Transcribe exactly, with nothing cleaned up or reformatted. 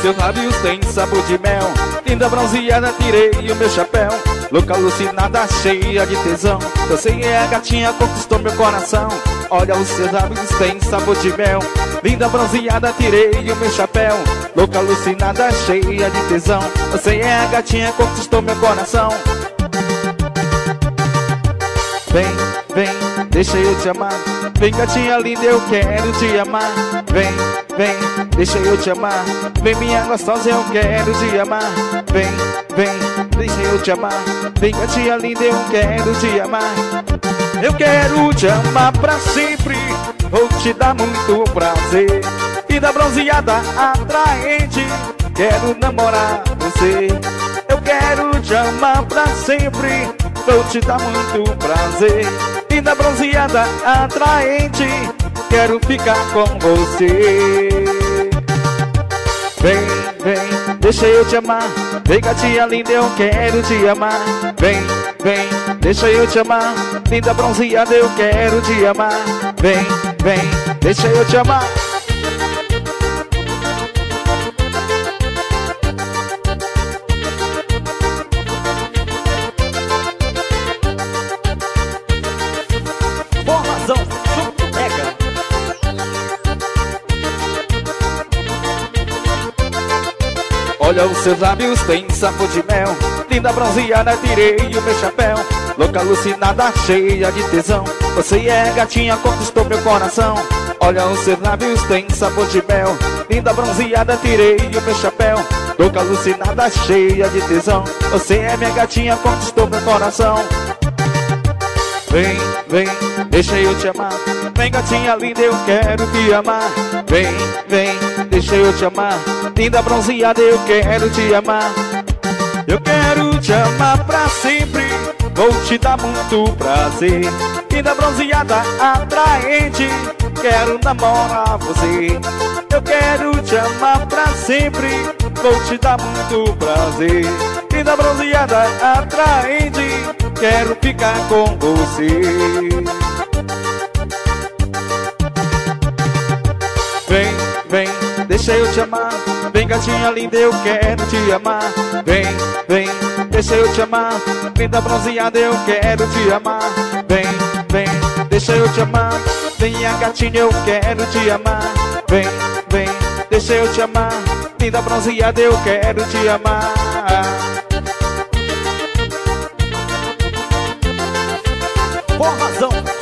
seus lábios têm sabor de mel. Linda bronzeada, tirei o meu chapéu. Louca, alucinada, cheia de tesão. Você é a gatinha, conquistou meu coração. Olha, os seus lábios têm sabor de mel. Linda bronzeada, tirei o meu chapéu. Louca, alucinada, cheia de tesão. Você é a gatinha, conquistou meu coração. Vem, vem, deixa eu te amar. Vem, gatinha linda, eu quero te amar. Vem, vem, deixa eu te amar. Vem, minha gostosa, eu quero te amar. Vem, vem, deixa eu te amar. Vem, gatinha linda, eu quero te amar. Eu quero te amar pra sempre. Vou te dar muito prazer. Vida bronzeada, atraente. Quero namorar você. Eu quero te amar pra sempre. Vou te dar muito prazer. Linda bronzeada, atraente. Quero ficar com você. Vem, vem, deixa eu te amar. Vem, gatinha linda, eu quero te amar. Vem, vem, deixa eu te amar. Linda bronzeada, eu quero te amar. Vem, vem, deixa eu te amar. Formação, junto mega. Olha, os seus lábios têm sabor de mel. Linda bronzeada, tirei o meu chapéu. Louca, alucinada, cheia de tesão. Você é gatinha, conquistou meu coração. Olha, os seus lábios têm sabor de mel. Linda bronzeada, tirei o meu chapéu. Louca, alucinada, cheia de tesão. Você é minha gatinha, conquistou meu coração. Vem, vem, deixa eu te amar. Vem, gatinha linda, eu quero te amar. Vem, vem, deixa eu te amar. Linda bronzeada, eu quero te amar. Eu quero te amar pra sempre. Vou te dar muito prazer. Linda bronzeada, atraente. Quero namorar você. Eu quero te amar pra sempre. Vou te dar muito prazer. Linda bronzeada, atraente. Quero ficar com você. Vem, vem, deixa eu te amar. Vem, gatinha linda, eu quero te amar. Vem, vem, deixa eu te amar. Linda bronzeada, eu quero te amar. Vem, vem, deixa eu te amar. Vem, a gatinha, eu quero te amar. Vem, vem, deixa eu te amar. Linda bronzeada, eu quero te amar. Formação,